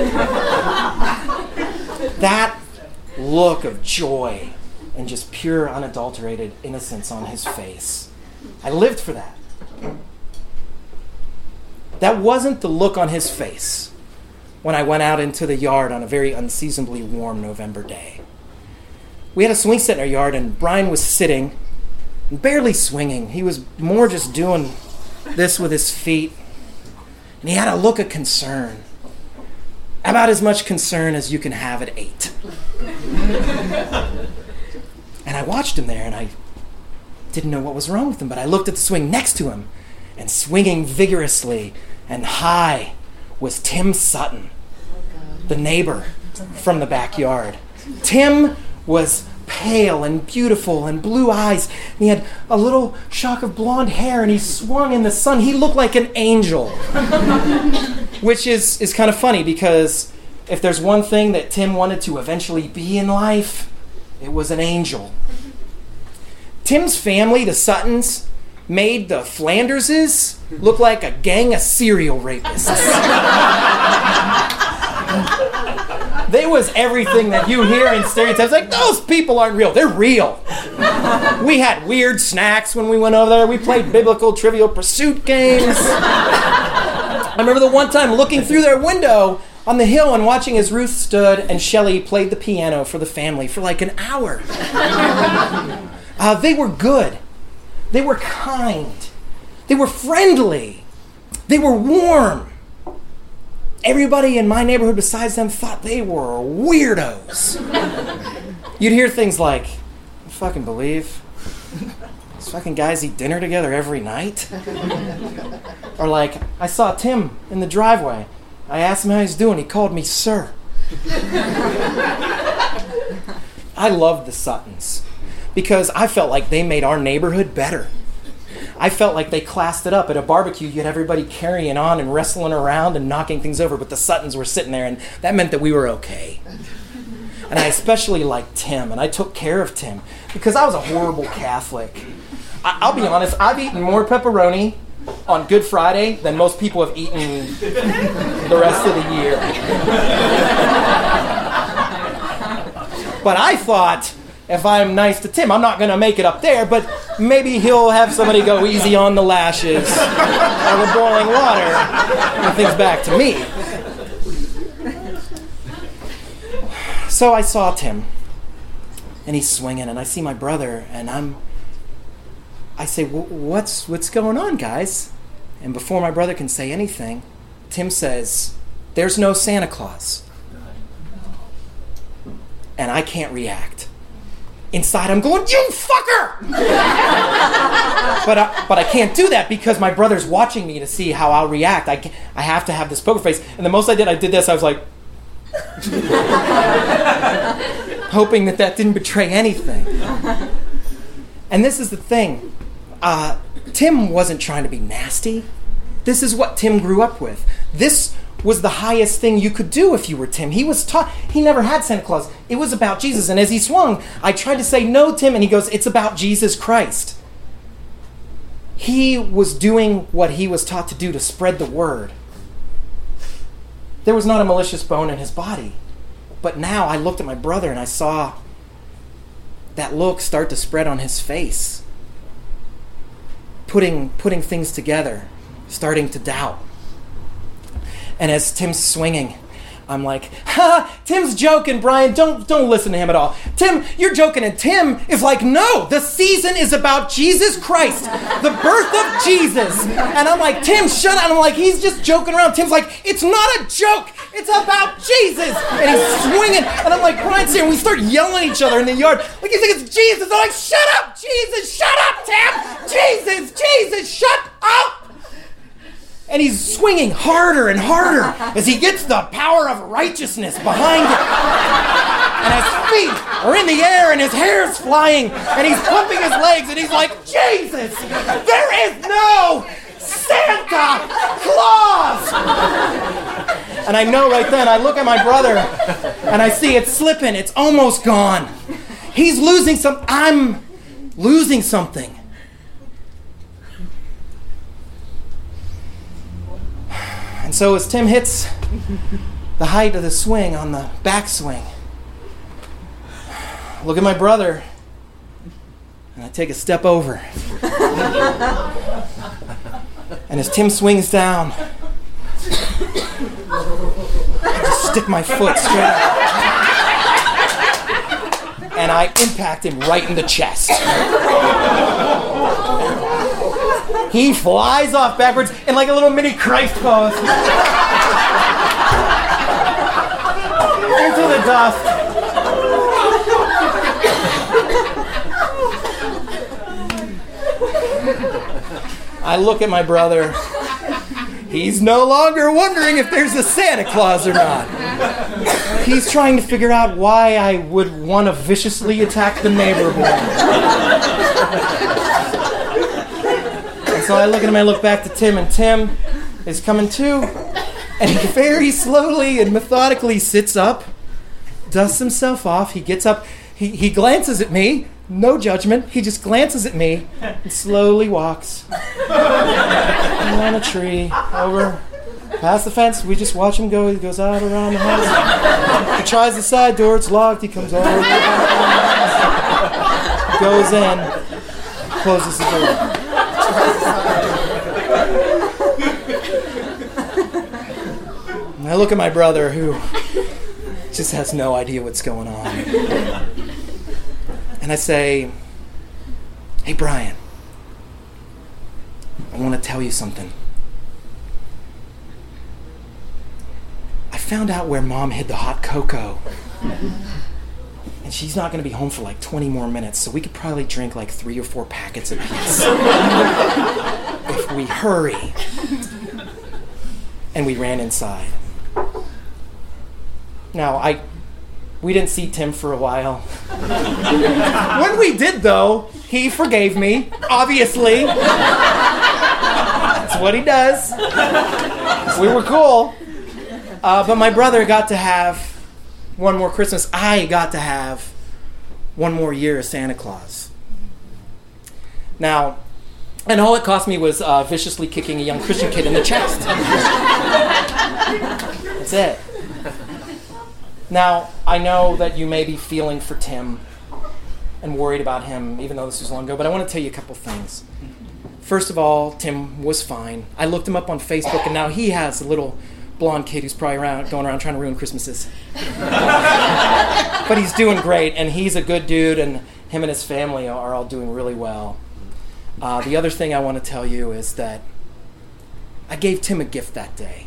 That look of joy and just pure, unadulterated innocence on his face. I lived for that. That wasn't the look on his face when I went out into the yard on a very unseasonably warm November day. We had a swing set in our yard, and Brian was sitting, barely swinging. He was more just doing this with his feet. And he had a look of concern. About as much concern as you can have at 8. And I watched him there, and I didn't know what was wrong with him, but I looked at the swing next to him, and swinging vigorously and high was Tim Sutton, the neighbor from the backyard. Tim was pale and beautiful and blue eyes, and he had a little shock of blonde hair, and he swung in the sun. He looked like an angel. Which is kind of funny, because if there's one thing that Tim wanted to eventually be in life, it was an angel. Tim's family, the Suttons, made the Flanderses look like a gang of serial rapists. They was everything that you hear in stereotypes. Like, those people aren't real. They're real. We had weird snacks when we went over there. We played biblical Trivial Pursuit games. I remember the one time looking through their window on the hill and watching as Ruth stood and Shelley played the piano for the family for like an hour. They were good. They were kind. They were friendly. They were warm. Everybody in my neighborhood besides them thought they were weirdos. You'd hear things like, I fucking believe these fucking guys eat dinner together every night. Or like, I saw Tim in the driveway. I asked him how he's doing. He called me sir. I loved the Suttons because I felt like they made our neighborhood better. I felt like they classed it up. At a barbecue, you had everybody carrying on and wrestling around and knocking things over, but the Suttons were sitting there, and that meant that we were okay. And I especially liked Tim, and I took care of Tim because I was a horrible Catholic. I'll be honest, I've eaten more pepperoni on Good Friday than most people have eaten the rest of the year. But I thought, if I'm nice to Tim, I'm not going to make it up there, but maybe he'll have somebody go easy on the lashes or the boiling water and things back to me. So I saw Tim, and he's swinging, and I see my brother, and I say, what's going on, guys? And before my brother can say anything, Tim says, there's no Santa Claus. And I can't react. Inside, I'm going, you fucker! But I can't do that because my brother's watching me to see how I'll react. I have to have this poker face. And the most I did this, I was like, hoping that didn't betray anything. And this is the thing. Tim wasn't trying to be nasty. This is what Tim grew up with. This was the highest thing you could do if you were Tim. He was taught, he never had Santa Claus. It was about Jesus. And as he swung, I tried to say, no, Tim, and he goes, it's about Jesus Christ. He was doing what he was taught to do, to spread the word. There was not a malicious bone in his body. But now I looked at my brother and I saw that look start to spread on his face. Putting things together, starting to doubt. And as Tim's swinging, I'm like, Tim's joking, Brian. Don't listen to him at all. Tim, you're joking. And Tim is like, no, the season is about Jesus Christ, the birth of Jesus. And I'm like, Tim, shut up. And I'm like, he's just joking around. Tim's like, it's not a joke. It's about Jesus. And he's swinging. And I'm like, Brian's here. And we start yelling at each other in the yard. Like, you think it's Jesus? I'm like, shut up, Jesus. Shut up, Tim. Jesus, shut up. And he's swinging harder and harder as he gets the power of righteousness behind him. And his feet are in the air and his hair's flying. And he's pumping his legs and he's like, Jesus, there is no Santa Claus. And I know right then, I look at my brother and I see it slipping. It's almost gone. He's losing something. I'm losing something. And so as Tim hits the height of the swing on the backswing, look at my brother, and I take a step over. And as Tim swings down, I just stick my foot straight up. And I impact him right in the chest. He flies off backwards in like a little mini Christ pose. Into the dust. I look at my brother. He's no longer wondering if there's a Santa Claus or not. He's trying to figure out why I would want to viciously attack the neighbor boy. So I look at him, I look back to Tim, and Tim is coming to, and he very slowly and methodically sits up, dusts himself off, he gets up, he glances at me, no judgment, he just glances at me, and slowly walks on a tree, over, past the fence, we just watch him go, he goes out around the house, he tries the side door, it's locked, he comes over, goes in, closes the door. I look at my brother who just has no idea what's going on. And I say, hey, Brian, I want to tell you something. I found out where Mom hid the hot cocoa. And she's not going to be home for like 20 more minutes, so we could probably drink like 3 or 4 packets apiece. If we hurry. And we ran inside. Now, we didn't see Tim for a while. When we did, though, he forgave me, obviously. That's what he does. We were cool. But my brother got to have one more Christmas. I got to have one more year of Santa Claus. Now, and all it cost me was viciously kicking a young Christian kid in the chest. That's it. Now, I know that you may be feeling for Tim and worried about him, even though this was long ago, but I want to tell you a couple things. First of all, Tim was fine. I looked him up on Facebook, and now he has a little blonde kid who's probably going around trying to ruin Christmases. But he's doing great, and he's a good dude, and him and his family are all doing really well. The other thing I want to tell you is that I gave Tim a gift that day.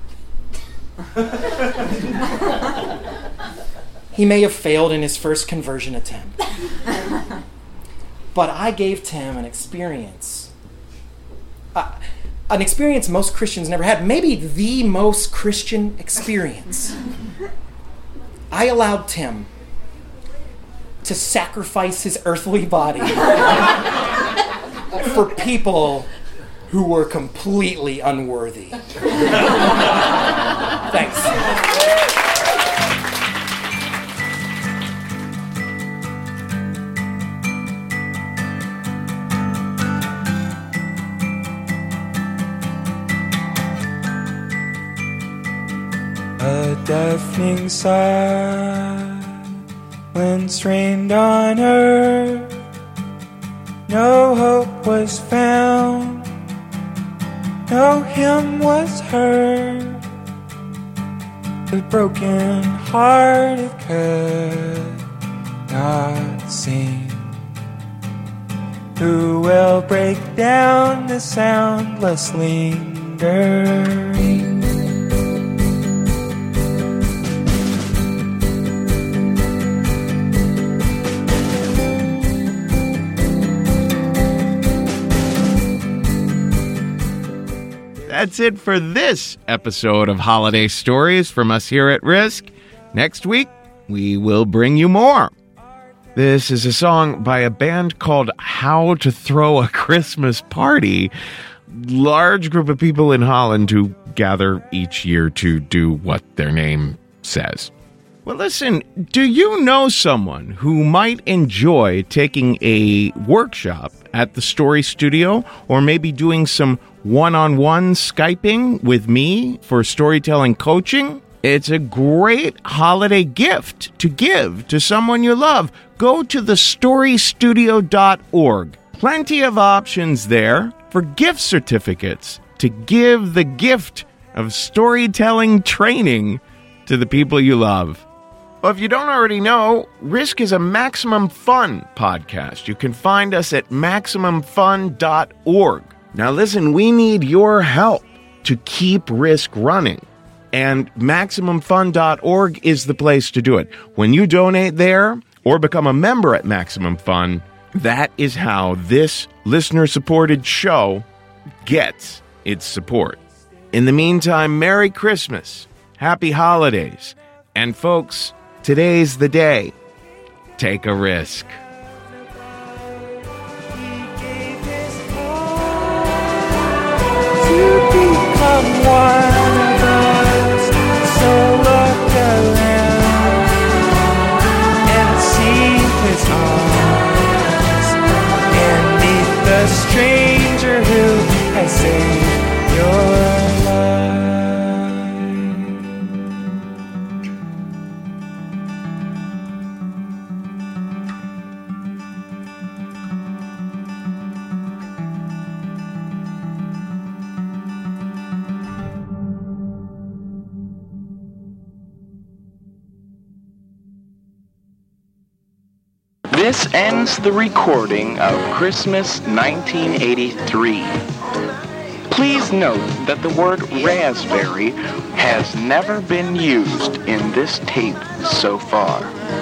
He may have failed in his first conversion attempt. But I gave Tim an experience. An experience most Christians never had. Maybe the most Christian experience. I allowed Tim to sacrifice his earthly body for people who were completely unworthy. Thanks. A deafening silence reigned on earth. No hope was found, no hymn was heard. The broken hearted could not sing. Who will break down the soundless lingering? That's it for this episode of Holiday Stories from us here at Risk. Next week, we will bring you more. This is a song by a band called How to Throw a Christmas Party. Large group of people in Holland who gather each year to do what their name says. Well, listen, do you know someone who might enjoy taking a workshop at the Story Studio, or maybe doing some one-on-one Skyping with me for storytelling coaching? It's a great holiday gift to give to someone you love. Go to thestorystudio.org. Plenty of options there for gift certificates to give the gift of storytelling training to the people you love. Well, if you don't already know, Risk is a Maximum Fun podcast. You can find us at MaximumFun.org. Now listen, we need your help to keep Risk running. And MaximumFun.org is the place to do it. When you donate there or become a member at Maximum Fun, that is how this listener-supported show gets its support. In the meantime, Merry Christmas, Happy Holidays, and folks, today's the day. Take a risk. To become one of us, so look around and see his arms and meet the stranger who has saved your life. This ends the recording of Christmas 1983. Please note that the word raspberry has never been used in this tape so far.